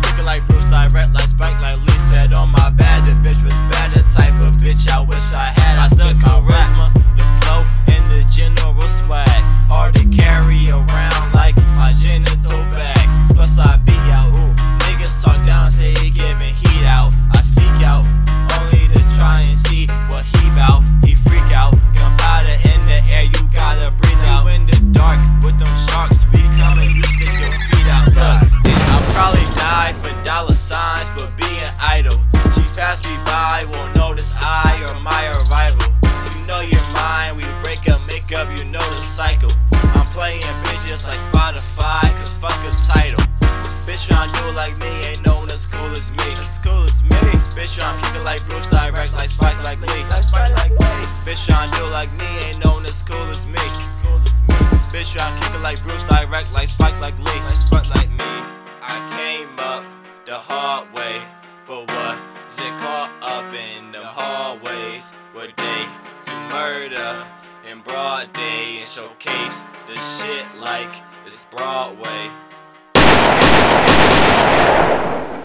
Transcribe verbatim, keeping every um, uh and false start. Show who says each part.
Speaker 1: kick it like Bruce, direct like Spike, like Lee said on my bad. The bitch was bad, the type of bitch I wish I had. I spit my charisma, the flow, and the general swag. Hard to carry around like my genital bag. Plus I be out. Niggas talk down, say he giving heat out. I seek out only to try and see what he bout. He freak out, gunpowder in the air, you gotta breathe out. You in the dark with them sharks, we coming, you stick your feet out. Look, I'll probably die for dollar signs for being idle. She passed me by, won't notice I or my arrival. You know you're mine, we break up, make up, you know the cycle. I'm playing bitches like Spotify, cause fuck a title. Bitch tryna do it like me, ain't no one as cool as me. As cool as me. Bitch tryna kick it like Bruce, direct like Spike, like Lee. Like Spike, like Lee. Bitch tryna do it like me, ain't no one as cool as me. Cool as me. Bitch tryna kick it like Bruce, direct like Spike, like Lee. Like Spike, like me. I came up the hard way, but was it caught up in the hallways? Were they to murder in broad day and showcase the shit like it's Broadway?